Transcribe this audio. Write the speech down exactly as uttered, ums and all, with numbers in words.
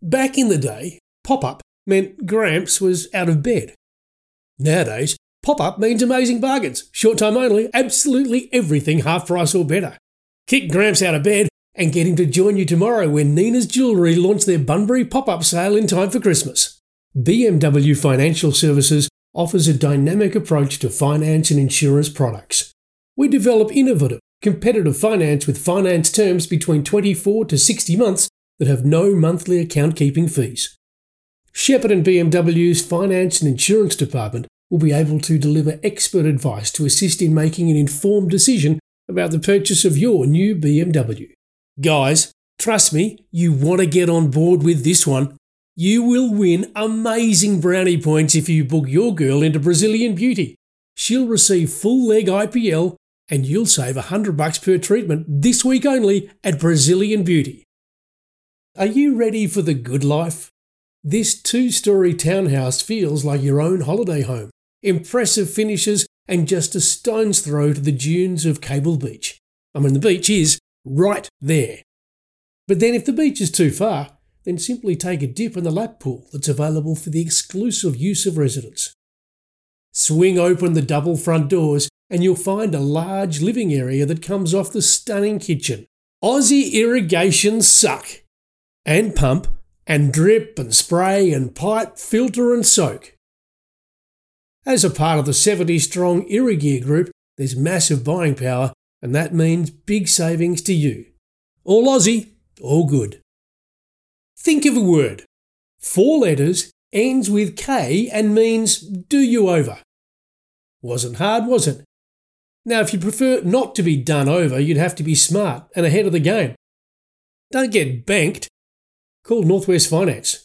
Back in the day, pop-up meant Gramps was out of bed. Nowadays, pop-up means amazing bargains, short time only, absolutely everything half price or better. Kick Gramps out of bed and get him to join you tomorrow when Nina's Jewellery launch their Bunbury pop-up sale in time for Christmas. B M W Financial Services offers a dynamic approach to finance and insurance products. We develop innovative, competitive finance with finance terms between twenty-four to sixty months that have no monthly account keeping fees. Shepherd and B M W's Finance and Insurance Department will be able to deliver expert advice to assist in making an informed decision about the purchase of your new B M W. Guys, trust me, you want to get on board with this one. You will win amazing brownie points if you book your girl into Brazilian Beauty. She'll receive full leg I P L and you'll save one hundred bucks per treatment this week only at Brazilian Beauty. Are you ready for the good life? This two-storey townhouse feels like your own holiday home. Impressive finishes and just a stone's throw to the dunes of Cable Beach. I mean, the beach is right there. But then if the beach is too far, then simply take a dip in the lap pool that's available for the exclusive use of residents. Swing open the double front doors and you'll find a large living area that comes off the stunning kitchen. Aussie irrigation suck. And pump and drip and spray and pipe, filter and soak. As a part of the seventy strong Irrigear group, there's massive buying power and that means big savings to you. All Aussie, all good. Think of a word. Four letters, ends with K and means do you over. Wasn't hard, was it? Now if you prefer not to be done over, you'd have to be smart and ahead of the game. Don't get banked. Call Northwest Finance.